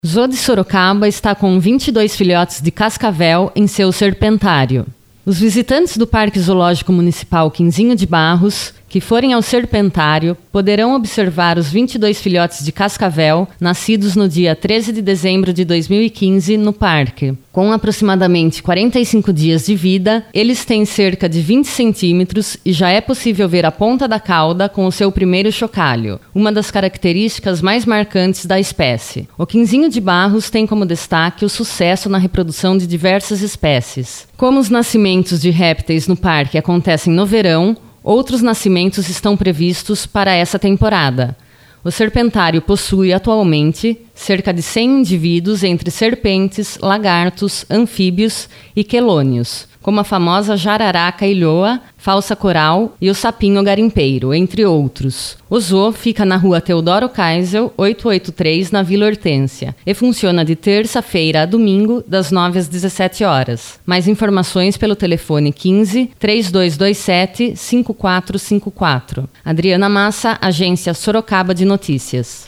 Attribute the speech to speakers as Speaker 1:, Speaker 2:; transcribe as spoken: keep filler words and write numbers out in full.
Speaker 1: Zoo de Sorocaba está com vinte e dois filhotes de cascavel em seu serpentário. Os visitantes do Parque Zoológico Municipal Quinzinho de Barros, que forem ao serpentário, poderão observar os vinte e dois filhotes de cascavel nascidos no dia treze de dezembro de dois mil e quinze no parque. Com aproximadamente quarenta e cinco dias de vida, eles têm cerca de vinte centímetros e já é possível ver a ponta da cauda com o seu primeiro chocalho, uma das características mais marcantes da espécie. O Quinzinho de Barros tem como destaque o sucesso na reprodução de diversas espécies. Como os nascimentos de répteis no parque acontecem no verão, outros nascimentos estão previstos para essa temporada. O serpentário possui atualmente cerca de cem indivíduos entre serpentes, lagartos, anfíbios e quelônios, como a famosa jararaca ilhoa, falsa coral e o sapinho garimpeiro, entre outros. O zoo fica na rua Teodoro Kaisel, oitocentos e oitenta e três, na Vila Hortência, e funciona de terça-feira a domingo, das nove às dezessete horas. Mais informações pelo telefone quinze, três dois dois sete, cinco quatro cinco quatro. Adriana Massa, Agência Sorocaba de Notícias.